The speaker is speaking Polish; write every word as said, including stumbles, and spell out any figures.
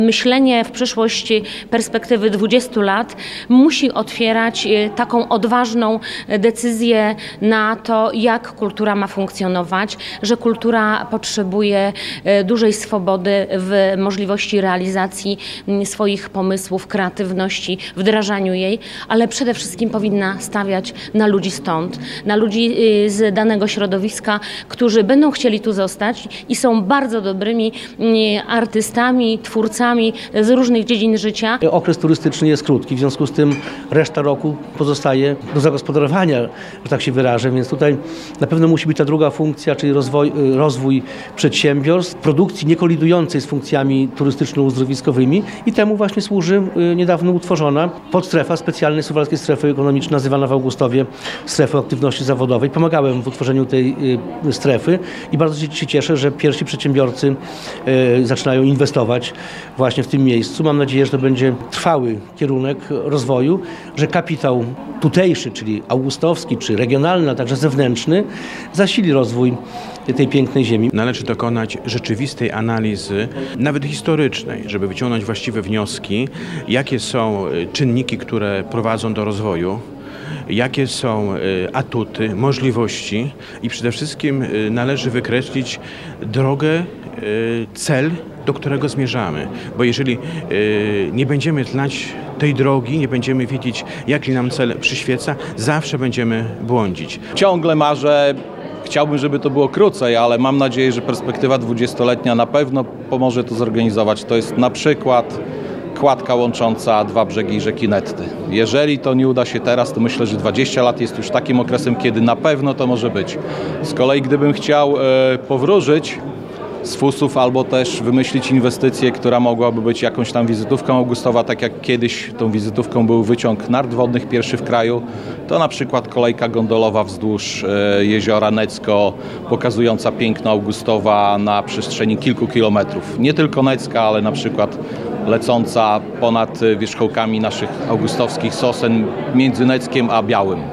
Myślenie w przyszłości perspektywy dwudziestu lat musi otwierać taką odważną decyzję na to, jak kultura ma funkcjonować, że kultura potrzebuje dużej swobody w możliwości realizacji swoich pomysłów, kreatywności, wdrażaniu jej, ale przede wszystkim powinna stawiać na ludzi stąd, na ludzi z danego środowiska, którzy będą chcieli tu zostać i są bardzo dobrymi artystami, twórcami z różnych dziedzin życia. Okres turystyczny jest krótki, w związku z tym reszta roku pozostaje do zagospodarowania, że tak się wyrażę, więc tutaj na pewno musi być ta druga funkcja, czyli rozwój, rozwój przedsiębiorstw, produkcji niekolidującej z funkcjami turystyczno-uzdrowiskowymi i temu właśnie służy niedawno utworzona podstrefa specjalnej Suwalskiej Strefy Ekonomicznej, nazywana w Augustowie strefą aktywności zawodowej. Pomagałem w utworzeniu tej strefy i bardzo się cieszę, że pierwsi przedsiębiorcy zaczynają inwestować właśnie w tym miejscu. Mam nadzieję, że to będzie trwały kierunek rozwoju, że kapitał tutejszy, czyli augustowski, czy regionalny, a także zewnętrzny, zasili rozwój tej pięknej ziemi. Należy dokonać rzeczywistej analizy, nawet historycznej, żeby wyciągnąć właściwe wnioski, jakie są czynniki, które prowadzą do rozwoju, jakie są atuty, możliwości i przede wszystkim należy wykreślić drogę, cel, do którego zmierzamy. Bo jeżeli nie będziemy znać tej drogi, nie będziemy wiedzieć, jaki nam cel przyświeca, zawsze będziemy błądzić. Ciągle marzę, chciałbym, żeby to było krócej, ale mam nadzieję, że perspektywa dwudziestoletnia na pewno pomoże to zorganizować. To jest na przykład kładka łącząca dwa brzegi rzeki Netty. Jeżeli to nie uda się teraz, to myślę, że dwadzieścia lat jest już takim okresem, kiedy na pewno to może być. Z kolei gdybym chciał e, powróżyć z fusów albo też wymyślić inwestycję, która mogłaby być jakąś tam wizytówką Augustowa, tak jak kiedyś tą wizytówką był wyciąg nart wodnych, pierwszy w kraju, to na przykład kolejka gondolowa wzdłuż e, jeziora Necko, pokazująca piękno Augustowa na przestrzeni kilku kilometrów. Nie tylko Necka, ale na przykład lecąca ponad wierzchołkami naszych augustowskich sosen między Neckiem a Białym.